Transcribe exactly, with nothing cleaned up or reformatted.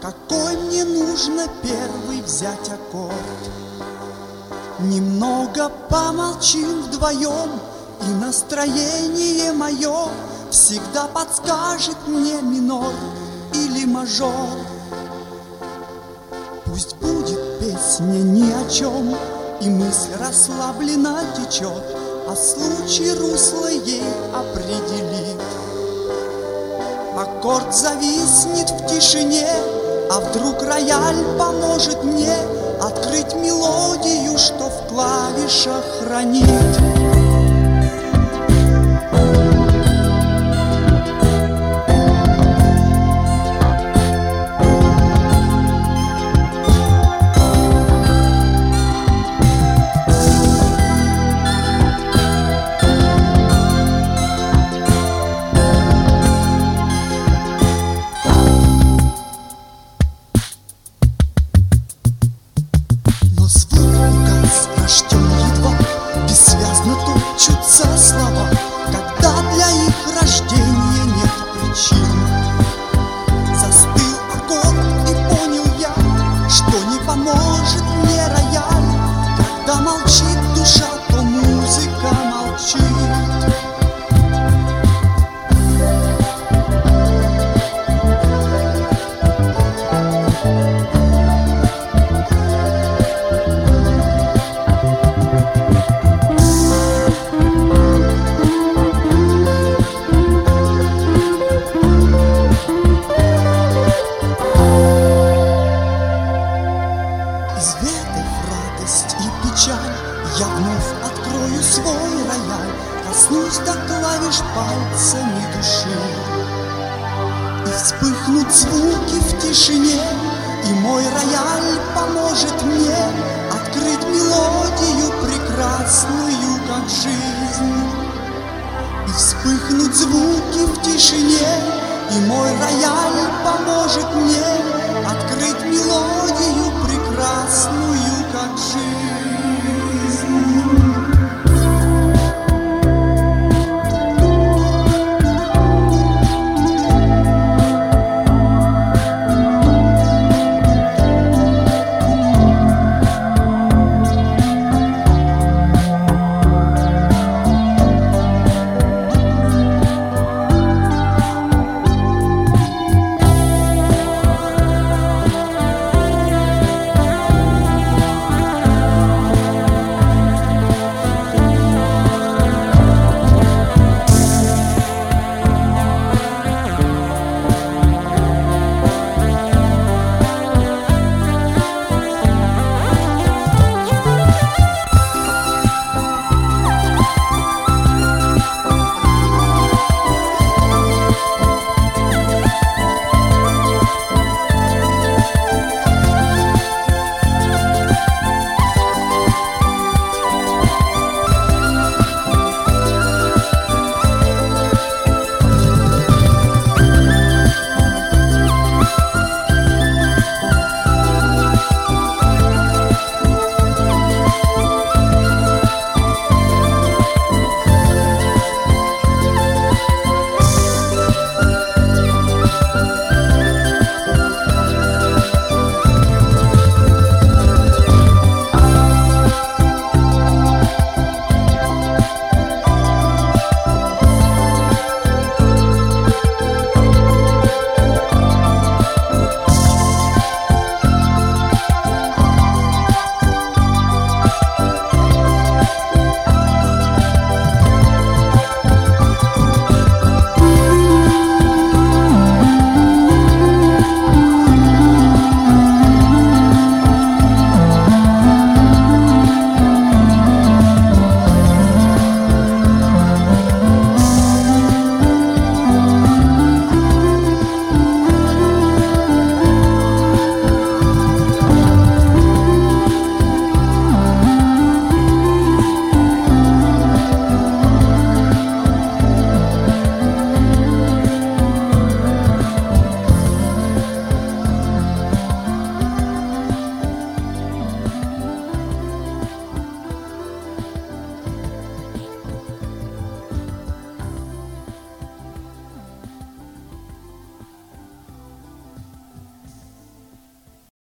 какой мне нужно первый взять аккорд. Немного помолчим вдвоем, и настроение мое всегда подскажет мне минор или мажор. Пусть будет песня ни о чем, и мысль расслабленно течет, а случай русло ей определит. Аккорд зависнет в тишине, а вдруг рояль поможет мне открыть мелодию, что в клавишах хранит. Рожден едва, бессвязно топчутся слова, когда для их рождения нет причин. Застыл аккорд, и понял я, что не поможет мне рояль. Когда молчит душа, то музыка молчит. Я вновь открою свой рояль, коснусь до клавиш пальцами души, и вспыхнут звуки в тишине, и мой рояль поможет мне открыть мелодию прекрасную, как жизнь. И вспыхнут звуки в тишине, и мой рояль поможет мне